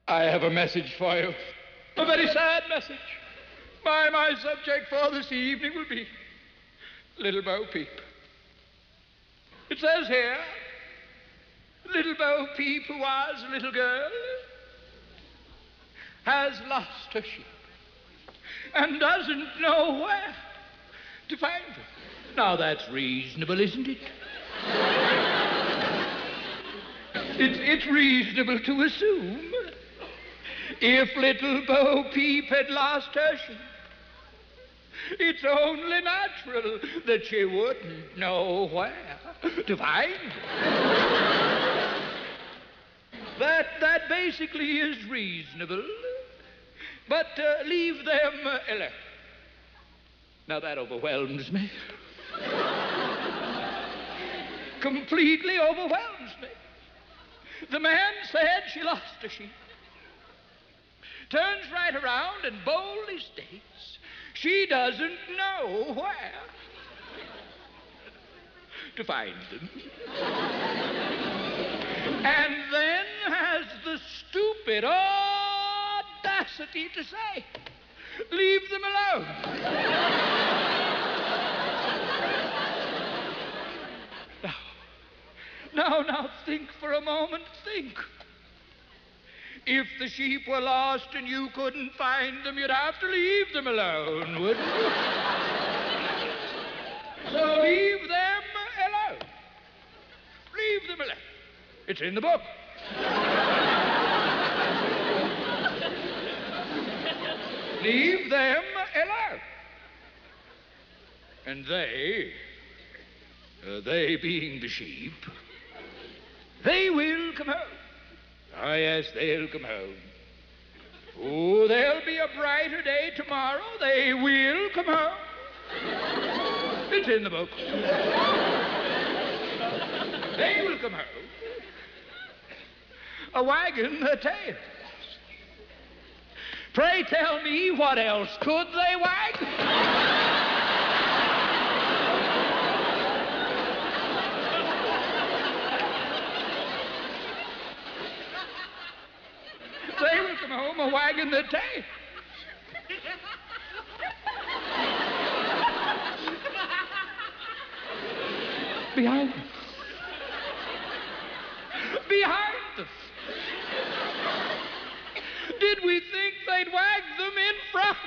I have a message for you. A very sad message. My subject for this evening will be Little Bo Peep. It says here, Little Bo Peep, who was a little girl, has lost her sheep and doesn't know where to find them. Now, that's reasonable, isn't it? It's reasonable to assume if little Bo Peep had lost her sheep, it's only natural that she wouldn't know where to find them. That basically is reasonable, but leave them alone. Now, that overwhelms me. Completely overwhelms me. The man said she lost a sheep. Turns right around and boldly states she doesn't know where to find them. And then has the stupid audacity to say, leave them alone. Now, think for a moment, think. If the sheep were lost and you couldn't find them, you'd have to leave them alone, wouldn't you? So leave them alone. Leave them alone. It's in the book. Leave them alone. And they being the sheep, they will come home. Oh, yes, they'll come home. Oh, there'll be a brighter day tomorrow. They will come home. It's in the book. They will come home. A wagon, a tail. Pray tell me, what else could they wag? They will come home, a wagon, the tail. Behind them. Behind them. Did we think they'd wag them in front?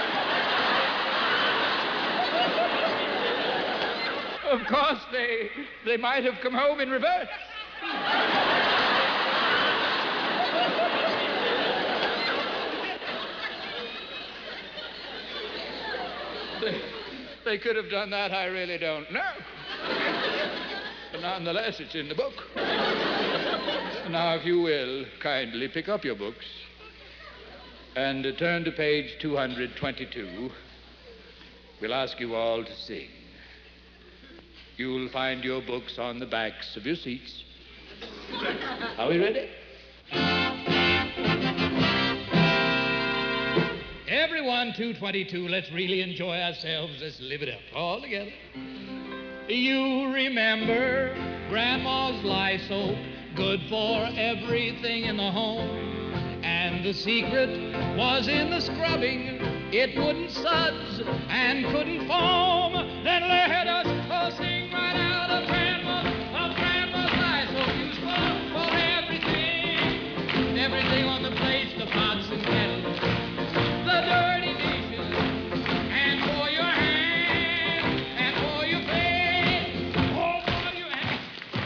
Of course, they might have come home in reverse. They could have done that, I really don't know. But nonetheless, it's in the book. Now, if you will, kindly pick up your books and turn to page 222. We'll ask you all to sing. You'll find your books on the backs of your seats. Are we ready? Everyone, 222, let's really enjoy ourselves. Let's live it up all together. You remember Grandma's Lysol, good for everything in the home. And the secret was in the scrubbing. It wouldn't suds and couldn't foam. Then let us all sing right out of Grandma's Lysol. Used for everything on the plates, the pots and kettles, the dirty dishes, and for your hands, and for your face, oh, for your hands.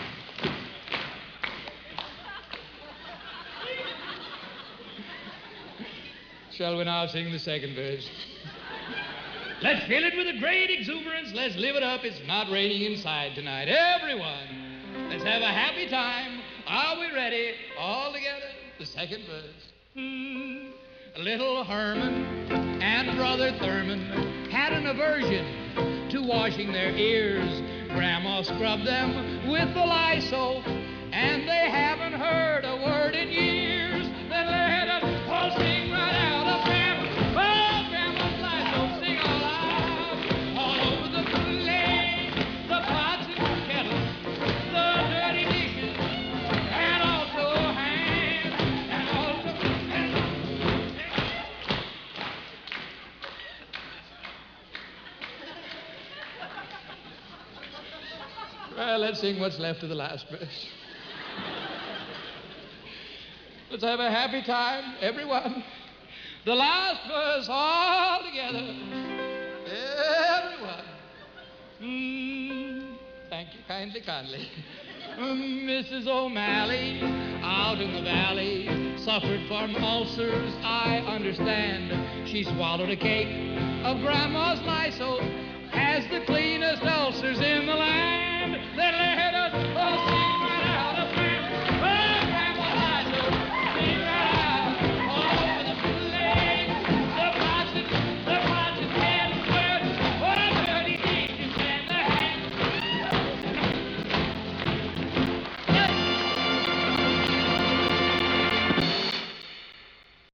Shall we now sing the second verse? Let's fill it with a great exuberance. Let's live it up. It's not raining inside tonight. Everyone, let's have a happy time. Are we ready? All together. The second verse. Little Herman and Brother Thurman had an aversion to washing their ears. Grandma scrubbed them with the Lysol, and they haven't heard a word in years. Then let us all sing right out of Grandma's Lysol. Sing all over the plate, the pots and kettles, the dirty dishes, and also hands, and also Let's sing what's left of the last verse. Let's have a happy time, everyone. The last verse all together. Everyone. Thank you kindly. Mrs. O'Malley, out in the valley, suffered from ulcers, I understand. She swallowed a cake of Grandma's Lysol, has the cleanest ulcers in the land. Then let